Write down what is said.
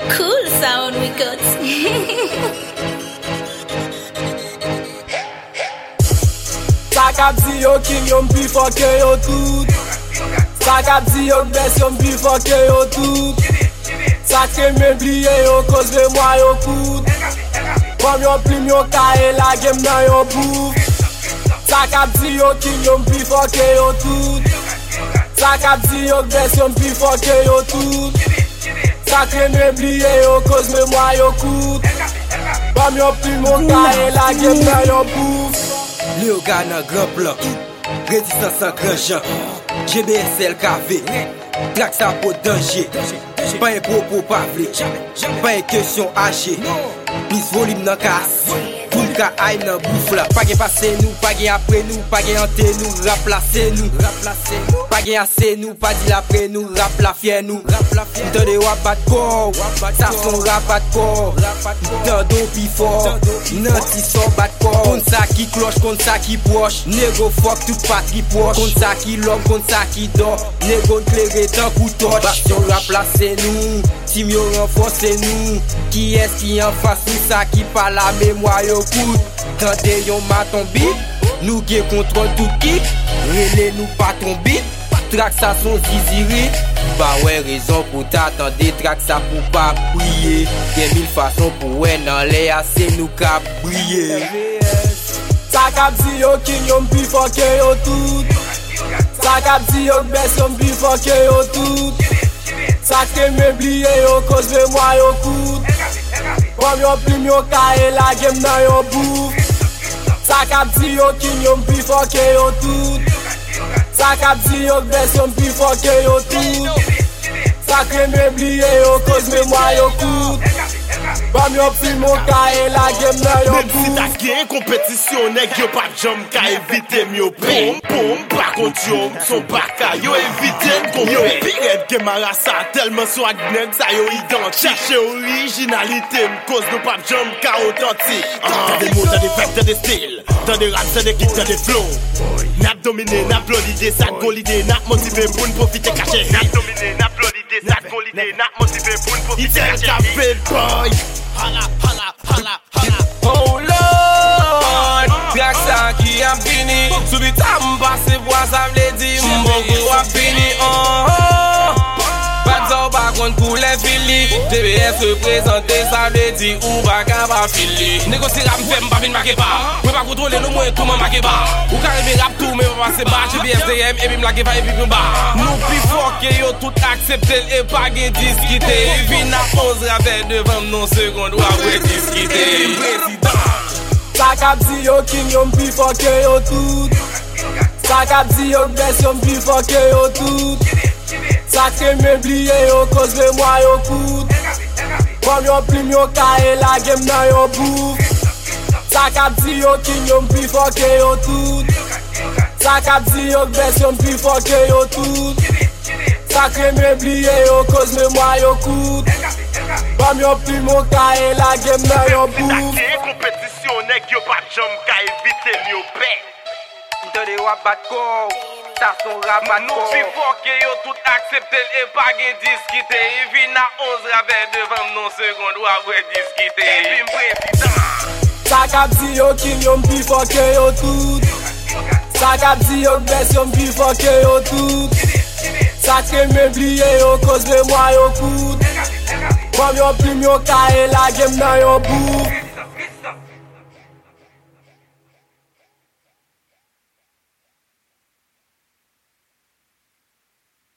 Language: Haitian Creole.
Cool sound records. Sakap di yo king yo mpi foke yo tout. Sakap di yo best yo mpi foke yo tout. Sakre me bliye yo cause de moi yo kout. Kom yo plim yo kae la game nan yo bouf. Sakap di yo king yo mpi foke yo tout. Sakap di yo best yo mpi foke yo tout. Sakre me bliye yo cause de moi yo kout. Kom yo plim yo kae la game nan yo bouf. Léo gars nan grand plan, résistance en grand Jean, GBSL KV, traque ça pour danger, pas un propos pavlé, pas une question âgée, plus volume nan casse, tout le cas aïe nan bouffe là, pas gen passe nous, pas gen après nous, pas gen ante nous, rap la c'est nous, pas gen assez nous, pas dit l'après nous, rap la fier nous, t'en de wap bat corps, ça son rap bat corps, t'en do pi fort, nanti son bat corps, contre ça qui cloche, contre ça qui proche, négo fuck tout patrie proche, contre ça qui l'homme, contre ça qui dort, négo clairé tant coup torche, bastion rap la c'est nous, team yo renforcez nous, qui est-ce qui en face nous, ça qui pas la mémoire yo coûte, tendez yon maton bit, nous qui contrôle tout kick, relais nous pas ton bit, track ça son ziziri, bah ouais raison pour t'attendre, track ça pour pas briller, y'a mille façons pour ouais nan les assez nous cap briller. Sakap di yo king yo mpi foke yo tout. Sakap di yo best yo mpi foke yo tout. Sakre me bliye yo cause de moi yo kout. Kom yo plim yo kae la game nan yo bouf. Sakap di yo king yo mpi foke yo tout. Sakap di yo best yo mpi foke yo tout. Sakre me bliye yo cause de moi yo kout. Kom yo plim yo kae la game nan yo Même si bouf. ta gen compétition, nèg yo pas jam ka éviter mieux pom pom par contre yo son baka yo éviter qu'on yo pire que marasa tellement swag nèg ça yo identique chercher originalité cause nous pas jam ka authentique t'as des mots t'as des vibes t'as des styles t'as des raps t'as des kicks t'as des flows n'a dominé n'a l'idée ça l'idée n'a motivé pour profiter caché n'a dominé n'a l'idée ça l'idée n'a motivé pour profiter caché boy hala hala hala hala. Oh Lord, track ça qui a fini. Subita m'passe bois ça vle di m'bongo a fini. Oh oh, pas de par contre pour les filis. GBS représenter ça vle di ou baka pa fili. Négocier rap m'fait m'pa fin marquer pas. Ou pas contrôler nous moi tout m'en marquer pas. Ou carrément rap tout mais pas passer bas. GBS DM et puis m'laguer pas et puis m'ba. Nous plus fort que yo tout accepter et pas gen discuter. Vin à 11 rappels devant non seconde ou après discuter. Sakap di yo king yo mpi foke yo tout. Sakap di yo best yo mpi foke yo tout. Sakre me bliye yo cause de moi yo kout. Kom yo plim yo kae la game nan yo bouf. Sakap di yo king yo mpi foke yo tout. Sakap di yo best yo mpi foke yo tout. Sakre me bliye yo cause de moi yo kout. Kom yo plim yo kae la game nan yo bouf. Compétition, nèg yo pas jam ka éviter mieux paix. T'en de wap bat corps, ça son rap bat Nous plus fort que yo tout accepter et pas gen discuter. Vin à 11 rappels devant non seconde ou après discuter. Et puis m'président. Sakap di yo king yo mpi foke yo tout. Sakap di yo best yo mpi foke yo tout. Sakre me bliye yo cause de moi yo kout. Kom yo plim yo kae la game nan yo bouf.